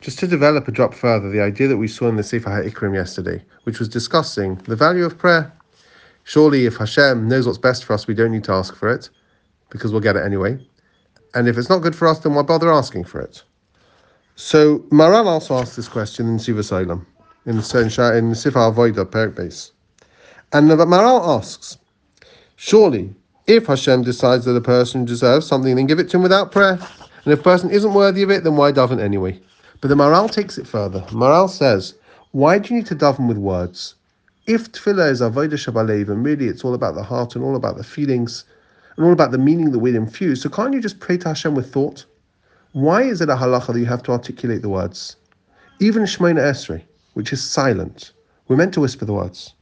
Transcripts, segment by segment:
Just to develop a drop further, the idea that we saw in the Sefer HaIkrim yesterday, which was discussing the value of prayer. Surely if Hashem knows what's best for us, we don't need to ask for it, because we'll get it anyway. And if it's not good for us, then why bother asking for it? So Maran also asked this question in Siva Solam, in the Sefer Avodah, Perek Beis. And Maran asks, surely, if Hashem decides that a person deserves something, then give it to him without prayer. And if a person isn't worthy of it, then why daven anyway? But the Maral takes it further. Maral says, why do you need to daven with words? If tefillah is avodah shabalev, and really it's all about the heart and all about the feelings and all about the meaning that we'd infuse, so can't you just pray to Hashem with thought? Why is it a halacha that you have to articulate the words? Even Shemona Esrei, which is silent, we're meant to whisper the words.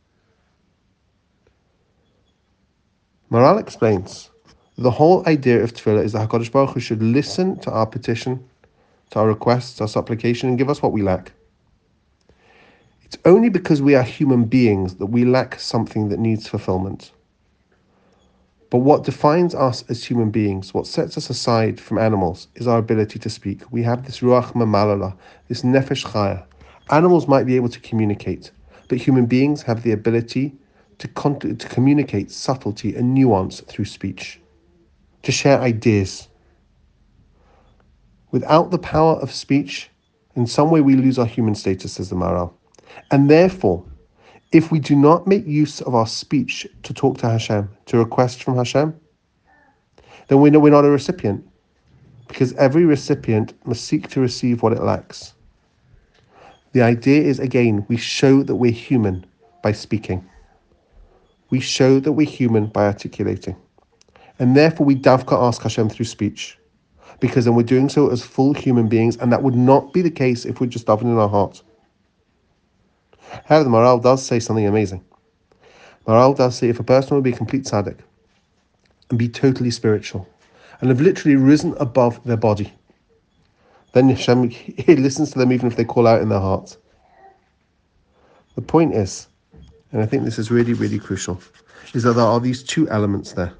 Maral explains, the whole idea of tefillah is that HaKadosh Baruch Hu should listen to our petition, to our requests, our supplication, and give us what we lack. It's only because we are human beings that we lack something that needs fulfillment. But what defines us as human beings, what sets us aside from animals, is our ability to speak. We have this ruach mamalala, this nefesh chaya. Animals might be able to communicate, but human beings have the ability to communicate subtlety and nuance through speech, to share ideas. Without the power of speech, in some way we lose our human status, says the Maral. And therefore, if we do not make use of our speech to talk to Hashem, to request from Hashem, then we know we're not a recipient, because every recipient must seek to receive what it lacks. The idea is, again, we show that we're human by speaking. We show that we're human by articulating. And therefore we davka ask Hashem through speech, because then we're doing so as full human beings, and that would not be the case if we're just davening in our heart. However, the Maral does say something amazing. Maral does say if a person would be a complete tzaddik and be totally spiritual and have literally risen above their body, then Hashem, he listens to them even if they call out in their heart. The point is, and I think this is really, really crucial, is that there are these two elements there.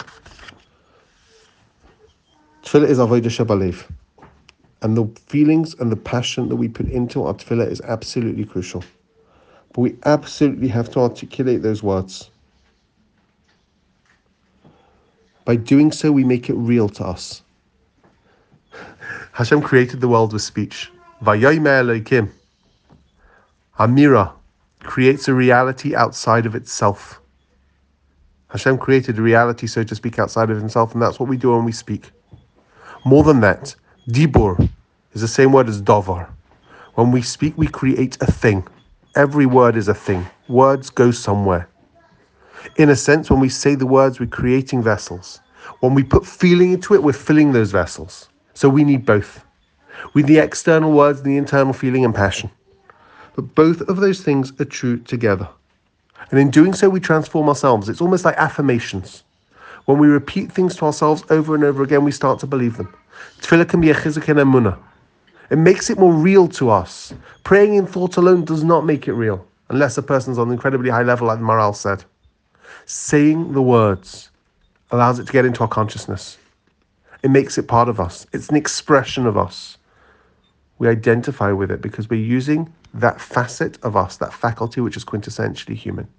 Tefillah is avodah shabalev, and the feelings and the passion that we put into our tefillah is absolutely crucial. But we absolutely have to articulate those words. By doing so, we make it real to us. Hashem created the world with speech. Vayomer Elokim. Amira creates a reality outside of itself. Hashem created a reality, so to speak, outside of himself, and that's what we do when we speak. More than that, Dibur is the same word as Dovar. When we speak, we create a thing. Every word is a thing. Words go somewhere. In a sense, when we say the words, we're creating vessels. When we put feeling into it, we're filling those vessels. So we need both. We need the external words and the internal feeling and passion. But both of those things are true together. And in doing so, we transform ourselves. It's almost like affirmations. When we repeat things to ourselves over and over again, we start to believe them. Tefillah can be a chizuk and emunah. It makes it more real to us. Praying in thought alone does not make it real, unless a person's on an incredibly high level, like the Maral said. Saying the words allows it to get into our consciousness. It makes it part of us. It's an expression of us. We identify with it because we're using that facet of us, that faculty which is quintessentially human.